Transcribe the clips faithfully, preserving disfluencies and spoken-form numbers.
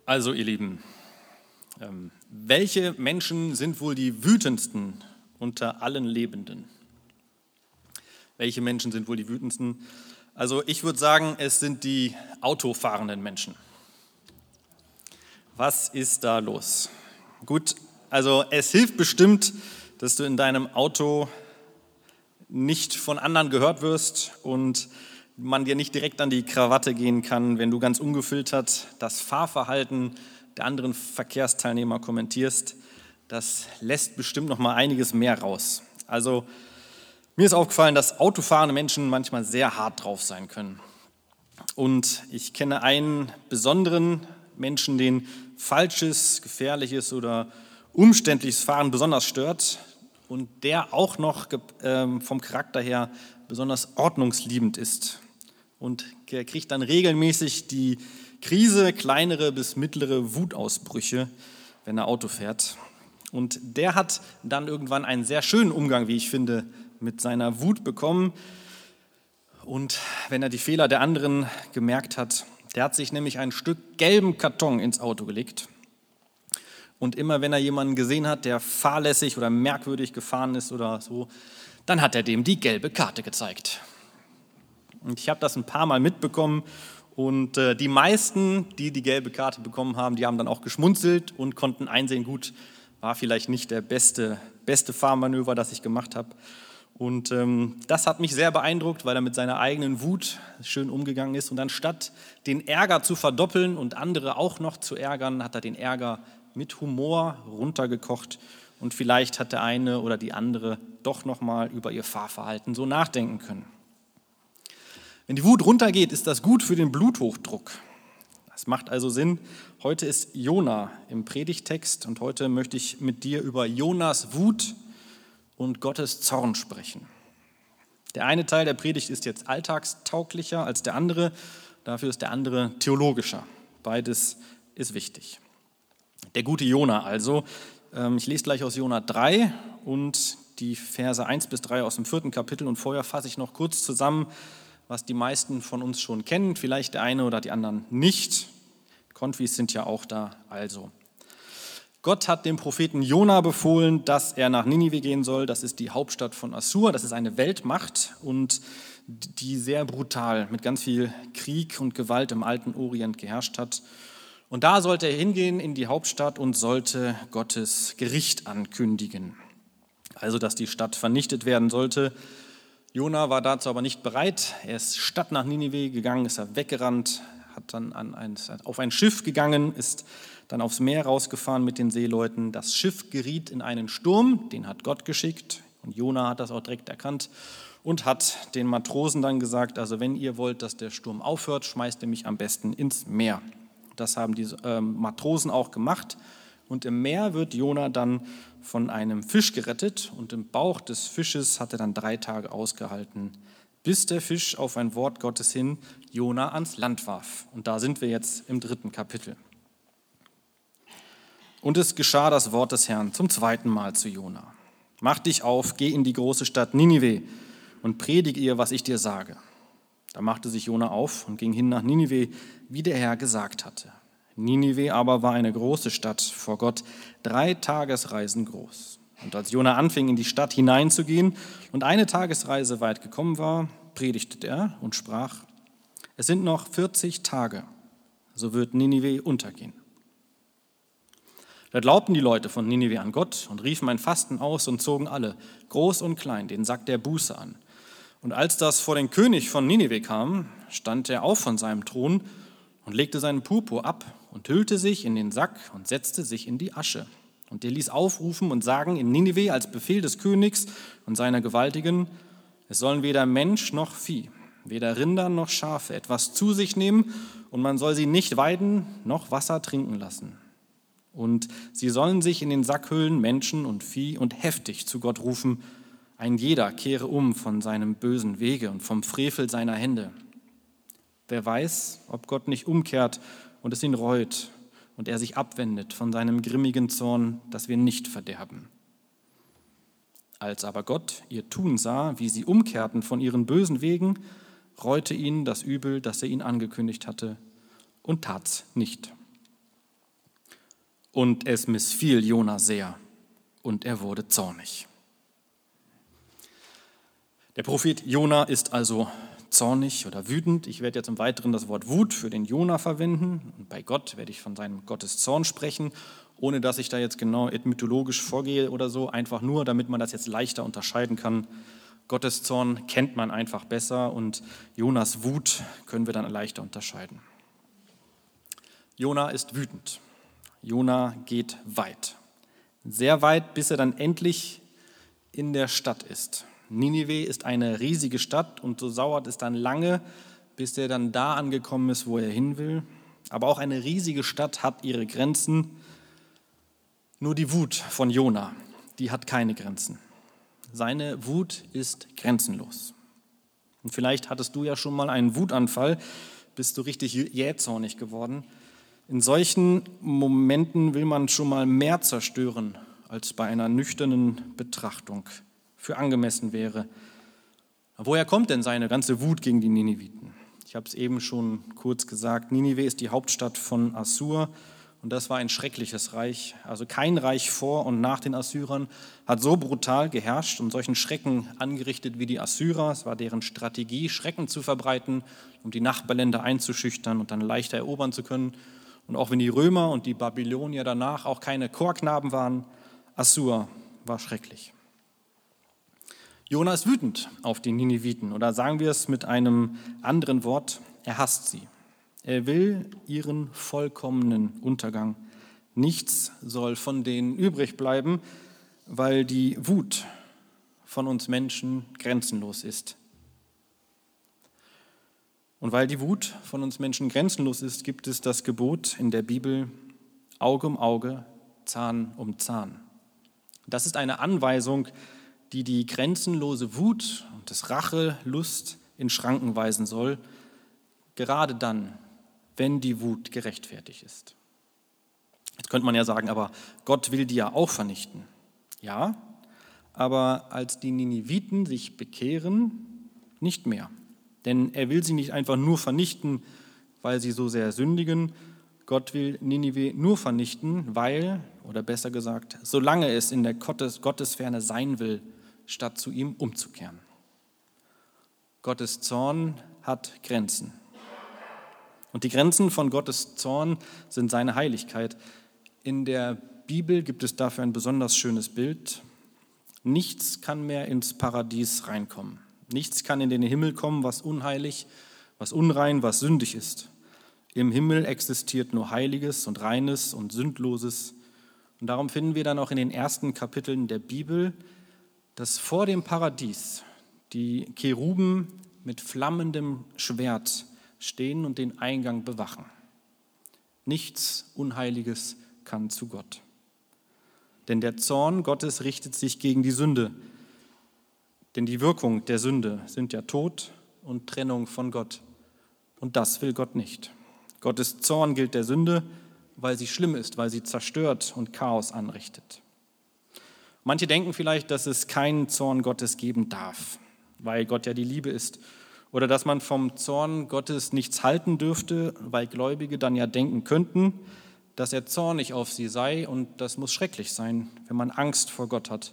Also ihr Lieben, ähm, welche Menschen sind wohl die wütendsten unter allen Lebenden? Welche Menschen sind wohl die wütendsten? Also ich würde sagen, es sind die autofahrenden Menschen. Was ist da los? Gut, also es hilft bestimmt, dass du in deinem Auto nicht von anderen gehört wirst und man dir nicht direkt an die Krawatte gehen kann, wenn du ganz ungefiltert das Fahrverhalten der anderen Verkehrsteilnehmer kommentierst. Das lässt bestimmt noch mal einiges mehr raus. Also mir ist aufgefallen, dass autofahrende Menschen manchmal sehr hart drauf sein können. Und ich kenne einen besonderen Menschen, den falsches, gefährliches oder umständliches Fahren besonders stört und der auch noch äh, vom Charakter her besonders ordnungsliebend ist. Und er kriegt dann regelmäßig die Krise, kleinere bis mittlere Wutausbrüche, wenn er Auto fährt. Und der hat dann irgendwann einen sehr schönen Umgang, wie ich finde, mit seiner Wut bekommen. Und wenn er die Fehler der anderen gemerkt hat, der hat sich nämlich ein Stück gelben Karton ins Auto gelegt. Und immer wenn er jemanden gesehen hat, der fahrlässig oder merkwürdig gefahren ist oder so, dann hat er dem die gelbe Karte gezeigt. Und ich habe das ein paar Mal mitbekommen und äh, die meisten, die die gelbe Karte bekommen haben, die haben dann auch geschmunzelt und konnten einsehen, gut, war vielleicht nicht der beste, beste Fahrmanöver, das ich gemacht habe. Und ähm, das hat mich sehr beeindruckt, weil er mit seiner eigenen Wut schön umgegangen ist. Und anstatt den Ärger zu verdoppeln und andere auch noch zu ärgern, hat er den Ärger mit Humor runtergekocht. Und vielleicht hat der eine oder die andere doch noch mal über ihr Fahrverhalten so nachdenken können. Wenn die Wut runtergeht, ist das gut für den Bluthochdruck. Das macht also Sinn. Heute ist Jona im Predigtext und heute möchte ich mit dir über Jonas Wut und Gottes Zorn sprechen. Der eine Teil der Predigt ist jetzt alltagstauglicher als der andere, dafür ist der andere theologischer. Beides ist wichtig. Der gute Jona also. Ich lese gleich aus Jona drei und die Verse eins bis drei aus dem vierten Kapitel und vorher fasse ich noch kurz zusammen, was die meisten von uns schon kennen, vielleicht der eine oder die anderen nicht. Konfis sind ja auch da also. Gott hat dem Propheten Jona befohlen, dass er nach Ninive gehen soll. Das ist die Hauptstadt von Assur, das ist eine Weltmacht und die sehr brutal mit ganz viel Krieg und Gewalt im alten Orient geherrscht hat. Und da sollte er hingehen in die Hauptstadt und sollte Gottes Gericht ankündigen. Also, dass die Stadt vernichtet werden sollte. Jona war dazu aber nicht bereit. Er ist statt nach Ninive gegangen, ist er weggerannt, hat dann an ein, auf ein Schiff gegangen, ist dann aufs Meer rausgefahren mit den Seeleuten. Das Schiff geriet in einen Sturm, den hat Gott geschickt. Und Jona hat das auch direkt erkannt und hat den Matrosen dann gesagt, also wenn ihr wollt, dass der Sturm aufhört, schmeißt ihr mich am besten ins Meer. Das haben die äh, Matrosen auch gemacht. Und im Meer wird Jona dann von einem Fisch gerettet und im Bauch des Fisches hat er dann drei Tage ausgehalten, bis der Fisch auf ein Wort Gottes hin Jona ans Land warf. Und da sind wir jetzt im dritten Kapitel. Und es geschah das Wort des Herrn zum zweiten Mal zu Jona. Mach dich auf, geh in die große Stadt Ninive und predige ihr, was ich dir sage. Da machte sich Jona auf und ging hin nach Ninive, wie der Herr gesagt hatte. Ninive aber war eine große Stadt vor Gott, drei Tagesreisen groß. Und als Jona anfing, in die Stadt hineinzugehen und eine Tagesreise weit gekommen war, predigte er und sprach, es sind noch vierzig Tage, so wird Ninive untergehen. Da glaubten die Leute von Ninive an Gott und riefen ein Fasten aus und zogen alle, groß und klein, den Sack der Buße an. Und als das vor den König von Ninive kam, stand er auf von seinem Thron und legte seinen Purpur ab und hüllte sich in den Sack und setzte sich in die Asche. Und er ließ aufrufen und sagen in Ninive als Befehl des Königs und seiner Gewaltigen, es sollen weder Mensch noch Vieh, weder Rinder noch Schafe etwas zu sich nehmen und man soll sie nicht weiden noch Wasser trinken lassen. Und sie sollen sich in den Sack hüllen, Menschen und Vieh, und heftig zu Gott rufen, ein jeder kehre um von seinem bösen Wege und vom Frevel seiner Hände. Wer weiß, ob Gott nicht umkehrt und es ihn reut und er sich abwendet von seinem grimmigen Zorn, dass wir nicht verderben. Als aber Gott ihr Tun sah, wie sie umkehrten von ihren bösen Wegen, reute ihn das Übel, das er ihnen angekündigt hatte, und tat's nicht. Und es missfiel Jona sehr, und er wurde zornig. Der Prophet Jona ist also zornig oder wütend. Ich werde jetzt im Weiteren das Wort Wut für den Jona verwenden. Und bei Gott werde ich von seinem Gotteszorn sprechen, ohne dass ich da jetzt genau etymologisch vorgehe oder so. Einfach nur, damit man das jetzt leichter unterscheiden kann. Gotteszorn kennt man einfach besser und Jonas Wut können wir dann leichter unterscheiden. Jona ist wütend. Jona geht weit. Sehr weit, bis er dann endlich in der Stadt ist. Ninive ist eine riesige Stadt und so dauert es dann lange, bis er dann da angekommen ist, wo er hin will. Aber auch eine riesige Stadt hat ihre Grenzen. Nur die Wut von Jona, die hat keine Grenzen. Seine Wut ist grenzenlos. Und vielleicht hattest du ja schon mal einen Wutanfall, bist du richtig jähzornig geworden. In solchen Momenten will man schon mal mehr zerstören, als bei einer nüchternen Betrachtung für angemessen wäre. Woher kommt denn seine ganze Wut gegen die Niniviten? Ich habe es eben schon kurz gesagt, Ninive ist die Hauptstadt von Assur und das war ein schreckliches Reich. Also kein Reich vor und nach den Assyrern hat so brutal geherrscht und solchen Schrecken angerichtet wie die Assyrer. Es war deren Strategie, Schrecken zu verbreiten, um die Nachbarländer einzuschüchtern und dann leichter erobern zu können. Und auch wenn die Römer und die Babylonier danach auch keine Chorknaben waren, Assur war schrecklich. Jona ist wütend auf die Niniviten oder sagen wir es mit einem anderen Wort, er hasst sie. Er will ihren vollkommenen Untergang. Nichts soll von denen übrig bleiben, weil die Wut von uns Menschen grenzenlos ist. Und weil die Wut von uns Menschen grenzenlos ist, gibt es das Gebot in der Bibel, Auge um Auge, Zahn um Zahn. Das ist eine Anweisung, die die grenzenlose Wut und das Rachelust in Schranken weisen soll, gerade dann, wenn die Wut gerechtfertigt ist. Jetzt könnte man ja sagen, aber Gott will die ja auch vernichten. Ja, aber als die Niniviten sich bekehren, nicht mehr. Denn er will sie nicht einfach nur vernichten, weil sie so sehr sündigen. Gott will Ninive nur vernichten, weil, oder besser gesagt, solange es in der Gottes, Gottesferne sein will, statt zu ihm umzukehren. Gottes Zorn hat Grenzen. Und die Grenzen von Gottes Zorn sind seine Heiligkeit. In der Bibel gibt es dafür ein besonders schönes Bild. Nichts kann mehr ins Paradies reinkommen. Nichts kann in den Himmel kommen, was unheilig, was unrein, was sündig ist. Im Himmel existiert nur Heiliges und Reines und Sündloses. Und darum finden wir dann auch in den ersten Kapiteln der Bibel, dass vor dem Paradies die Cheruben mit flammendem Schwert stehen und den Eingang bewachen. Nichts Unheiliges kann zu Gott. Denn der Zorn Gottes richtet sich gegen die Sünde. Denn die Wirkung der Sünde sind ja Tod und Trennung von Gott. Und das will Gott nicht. Gottes Zorn gilt der Sünde, weil sie schlimm ist, weil sie zerstört und Chaos anrichtet. Manche denken vielleicht, dass es keinen Zorn Gottes geben darf, weil Gott ja die Liebe ist. Oder dass man vom Zorn Gottes nichts halten dürfte, weil Gläubige dann ja denken könnten, dass er zornig auf sie sei und das muss schrecklich sein, wenn man Angst vor Gott hat.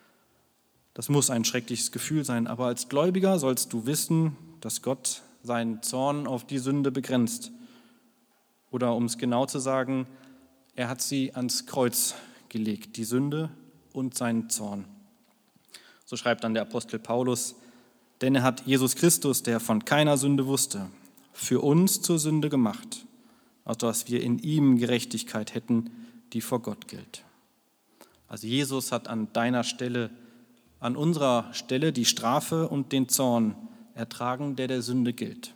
Das muss ein schreckliches Gefühl sein, aber als Gläubiger sollst du wissen, dass Gott seinen Zorn auf die Sünde begrenzt. Oder um es genau zu sagen, er hat sie ans Kreuz gelegt, die Sünde und seinen Zorn. So schreibt dann der Apostel Paulus, denn er hat Jesus Christus, der von keiner Sünde wusste, für uns zur Sünde gemacht, also dass wir in ihm Gerechtigkeit hätten, die vor Gott gilt. Also Jesus hat an deiner Stelle, an unserer Stelle die Strafe und den Zorn ertragen, der der Sünde gilt.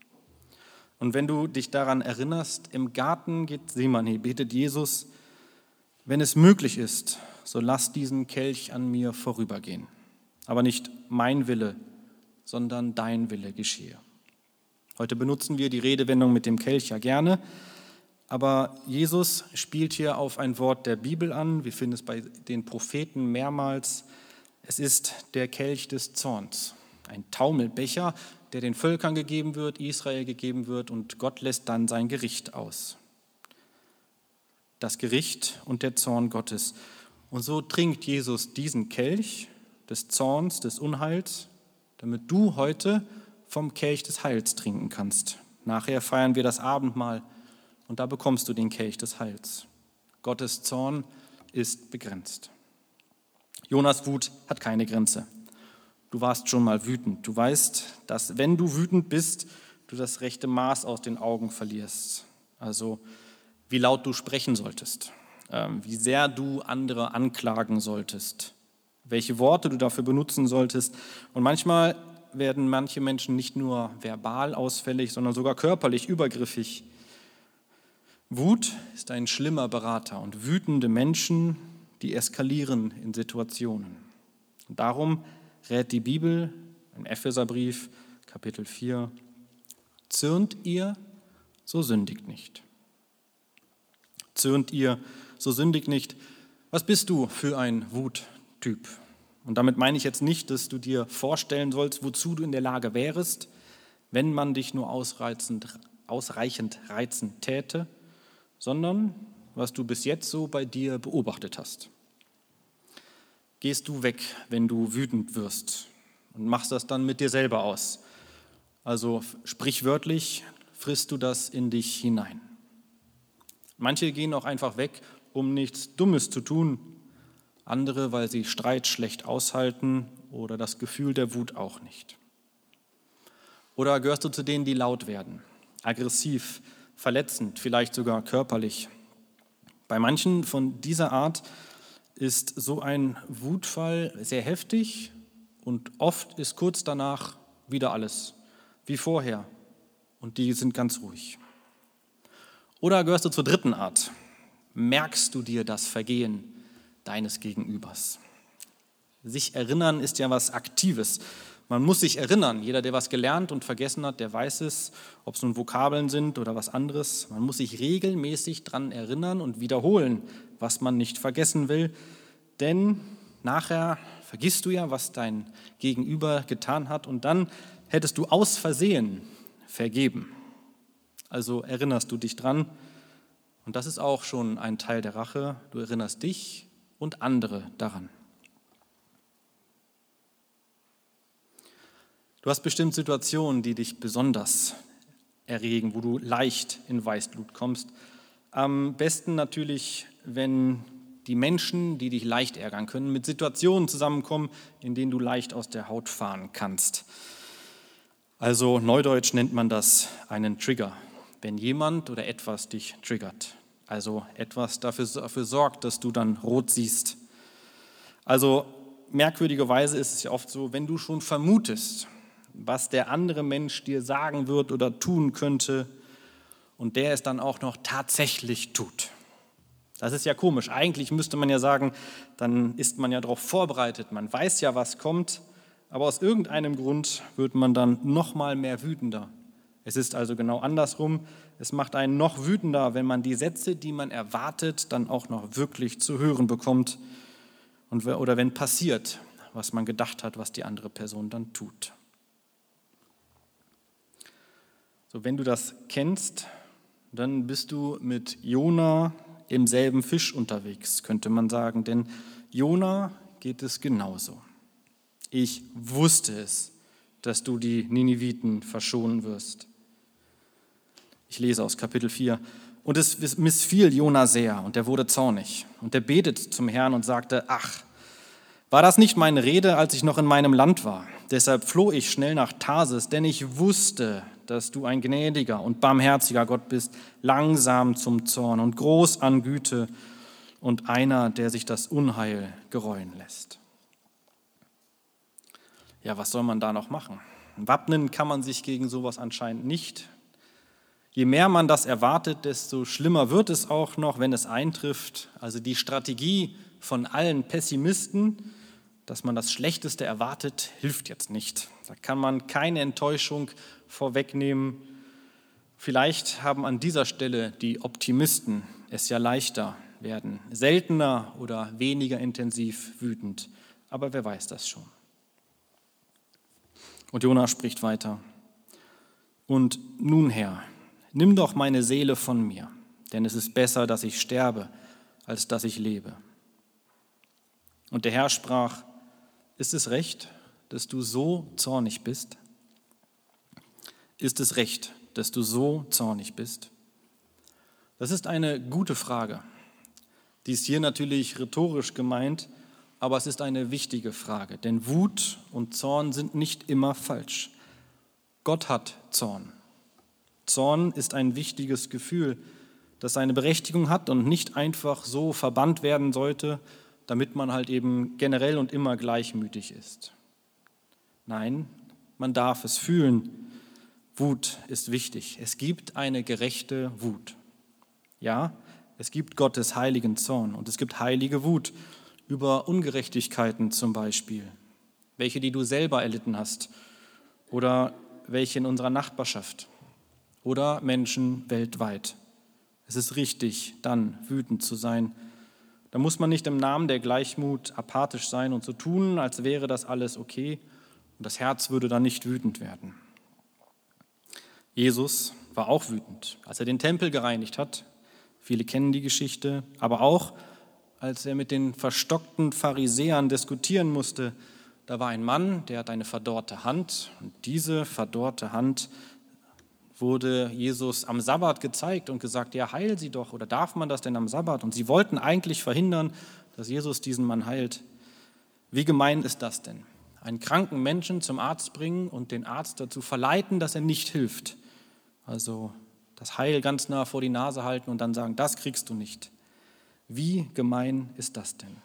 Und wenn du dich daran erinnerst, im Garten Gethsemane betet Jesus, wenn es möglich ist, so lass diesen Kelch an mir vorübergehen. Aber nicht mein Wille, sondern dein Wille geschehe. Heute benutzen wir die Redewendung mit dem Kelch ja gerne, aber Jesus spielt hier auf ein Wort der Bibel an. Wir finden es bei den Propheten mehrmals. Es ist der Kelch des Zorns, ein Taumelbecher, der den Völkern gegeben wird, Israel gegeben wird und Gott lässt dann sein Gericht aus. das Gericht und der Zorn Gottes. Und so trinkt Jesus diesen Kelch des Zorns, des Unheils, damit du heute vom Kelch des Heils trinken kannst. Nachher feiern wir das Abendmahl und da bekommst du den Kelch des Heils. Gottes Zorn ist begrenzt. Jonas' Wut hat keine Grenze. Du warst schon mal wütend. Du weißt, dass wenn du wütend bist, du das rechte Maß aus den Augen verlierst. Also wie laut du sprechen solltest, wie sehr du andere anklagen solltest, welche Worte du dafür benutzen solltest. Und manchmal werden manche Menschen nicht nur verbal ausfällig, sondern sogar körperlich übergriffig. Wut ist ein schlimmer Berater und wütende Menschen, die eskalieren in Situationen. Und darum rät die Bibel im Epheserbrief, Kapitel vier, zürnt ihr, so sündigt nicht. Zürnt ihr, so sündigt nicht. Was bist du für ein Wuttyp? Und damit meine ich jetzt nicht, dass du dir vorstellen sollst, wozu du in der Lage wärest, wenn man dich nur ausreizend, ausreichend reizen täte, sondern was du bis jetzt so bei dir beobachtet hast. Gehst du weg, wenn du wütend wirst und machst das dann mit dir selber aus? Also sprichwörtlich frisst du das in dich hinein. Manche gehen auch einfach weg, um nichts Dummes zu tun, andere, weil sie Streit schlecht aushalten oder das Gefühl der Wut auch nicht. Oder gehörst du zu denen, die laut werden, aggressiv, verletzend, vielleicht sogar körperlich? Bei manchen von dieser Art ist so ein Wutfall sehr heftig und oft ist kurz danach wieder alles wie vorher und die sind ganz ruhig. Oder gehörst du zur dritten Art? Merkst du dir das Vergehen deines Gegenübers? Sich erinnern ist ja was Aktives. Man muss sich erinnern. Jeder, der was gelernt und vergessen hat, der weiß es, ob es nun Vokabeln sind oder was anderes. Man muss sich regelmäßig daran erinnern und wiederholen, was man nicht vergessen will. Denn nachher vergisst du ja, was dein Gegenüber getan hat und dann hättest du aus Versehen vergeben. Also erinnerst du dich dran. Und das ist auch schon ein Teil der Rache. Du erinnerst dich und andere daran. Du hast bestimmt Situationen, die dich besonders erregen, wo du leicht in Weißglut kommst. Am besten natürlich, wenn die Menschen, die dich leicht ärgern können, mit Situationen zusammenkommen, in denen du leicht aus der Haut fahren kannst. Also neudeutsch nennt man das einen Trigger, wenn jemand oder etwas dich triggert. Also etwas dafür, dafür sorgt, dass du dann rot siehst. Also merkwürdigerweise ist es ja oft so, wenn du schon vermutest, was der andere Mensch dir sagen wird oder tun könnte und der es dann auch noch tatsächlich tut. Das ist ja komisch. Eigentlich müsste man ja sagen, dann ist man ja darauf vorbereitet, man weiß ja, was kommt, aber aus irgendeinem Grund wird man dann noch mal mehr wütender. Es ist also genau andersrum. Es macht einen noch wütender, wenn man die Sätze, die man erwartet, dann auch noch wirklich zu hören bekommt und, oder wenn passiert, was man gedacht hat, was die andere Person dann tut. So, wenn du das kennst, dann bist du mit Jona im selben Fisch unterwegs, könnte man sagen, denn Jona geht es genauso. Ich wusste es, dass du die Niniviten verschonen wirst. Ich lese aus Kapitel vier. Und es missfiel Jona sehr und er wurde zornig. Und er betete zum Herrn und sagte, ach, war das nicht meine Rede, als ich noch in meinem Land war? Deshalb floh ich schnell nach Tarsis, denn ich wusste, dass du ein gnädiger und barmherziger Gott bist, langsam zum Zorn und groß an Güte und einer, der sich das Unheil gereuen lässt. Ja, was soll man da noch machen? Wappnen kann man sich gegen sowas anscheinend nicht. Je mehr man das erwartet, desto schlimmer wird es auch noch, wenn es eintrifft. Also die Strategie von allen Pessimisten, dass man das Schlechteste erwartet, hilft jetzt nicht. Da kann man keine Enttäuschung vorwegnehmen. Vielleicht haben an dieser Stelle die Optimisten es ja leichter, werden seltener oder weniger intensiv wütend. Aber wer weiß das schon. Und Jona spricht weiter. Und nun, Herr, nimm doch meine Seele von mir, denn es ist besser, dass ich sterbe, als dass ich lebe. Und der Herr sprach, ist es recht, dass du so zornig bist? Ist es recht, dass du so zornig bist? Das ist eine gute Frage. Die ist hier natürlich rhetorisch gemeint, aber es ist eine wichtige Frage, denn Wut und Zorn sind nicht immer falsch. Gott hat Zorn. Zorn ist ein wichtiges Gefühl, das seine Berechtigung hat und nicht einfach so verbannt werden sollte, damit man halt eben generell und immer gleichmütig ist. Nein, man darf es fühlen. Wut ist wichtig. Es gibt eine gerechte Wut. Ja, es gibt Gottes heiligen Zorn und es gibt heilige Wut über Ungerechtigkeiten zum Beispiel, welche, die du selber erlitten hast oder welche in unserer Nachbarschaft oder Menschen weltweit. Es ist richtig, dann wütend zu sein. Da muss man nicht im Namen der Gleichmut apathisch sein und so tun, als wäre das alles okay und das Herz würde dann nicht wütend werden. Jesus war auch wütend, als er den Tempel gereinigt hat. Viele kennen die Geschichte, aber auch, als er mit den verstockten Pharisäern diskutieren musste. Da war ein Mann, der hat eine verdorrte Hand und diese verdorrte Hand wurde Jesus am Sabbat gezeigt und gesagt, ja, heil sie doch, oder darf man das denn am Sabbat? Und sie wollten eigentlich verhindern, dass Jesus diesen Mann heilt. Wie gemein ist das denn? Einen kranken Menschen zum Arzt bringen und den Arzt dazu verleiten, dass er nicht hilft. Also das Heil ganz nah vor die Nase halten und dann sagen, das kriegst du nicht. Wie gemein ist das denn?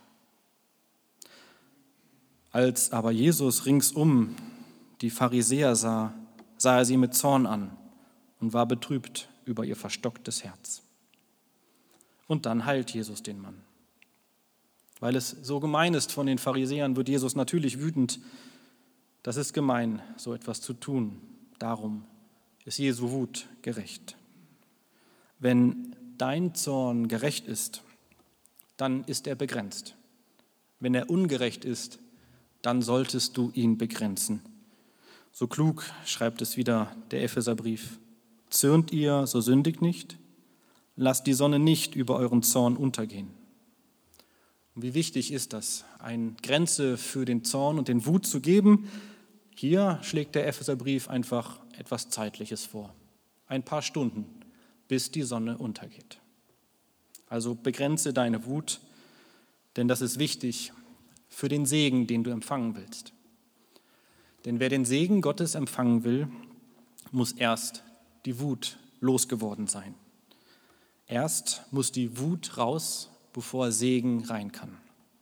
Als aber Jesus ringsum die Pharisäer sah, sah er sie mit Zorn an und war betrübt über ihr verstocktes Herz. Und dann heilt Jesus den Mann. Weil es so gemein ist von den Pharisäern, wird Jesus natürlich wütend. Das ist gemein, so etwas zu tun. Darum ist Jesu Wut gerecht. Wenn dein Zorn gerecht ist, dann ist er begrenzt. Wenn er ungerecht ist, dann solltest du ihn begrenzen. So klug schreibt es wieder der Epheserbrief. Zürnt ihr, so sündigt nicht. Lasst die Sonne nicht über euren Zorn untergehen. Und wie wichtig ist das, eine Grenze für den Zorn und den Wut zu geben? Hier schlägt der Epheserbrief einfach etwas Zeitliches vor. Ein paar Stunden, bis die Sonne untergeht. Also begrenze deine Wut, denn das ist wichtig für den Segen, den du empfangen willst. Denn wer den Segen Gottes empfangen will, muss erst die Wut losgeworden sein. Erst muss die Wut raus, bevor Segen rein kann.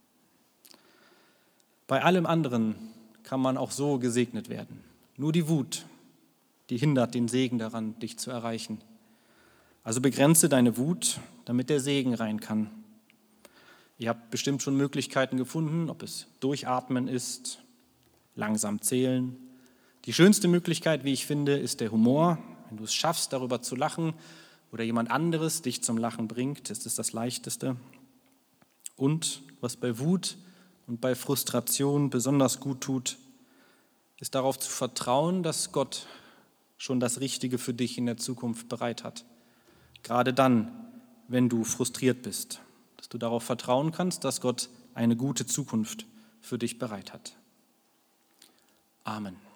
Bei allem anderen kann man auch so gesegnet werden. Nur die Wut, die hindert den Segen daran, dich zu erreichen. Also begrenze deine Wut, damit der Segen rein kann. Ihr habt bestimmt schon Möglichkeiten gefunden, ob es Durchatmen ist, langsam zählen. Die schönste Möglichkeit, wie ich finde, ist der Humor. Wenn du es schaffst, darüber zu lachen oder jemand anderes dich zum Lachen bringt, ist es das Leichteste. Und was bei Wut und bei Frustration besonders gut tut, ist darauf zu vertrauen, dass Gott schon das Richtige für dich in der Zukunft bereit hat. Gerade dann, wenn du frustriert bist, dass du darauf vertrauen kannst, dass Gott eine gute Zukunft für dich bereit hat. Amen.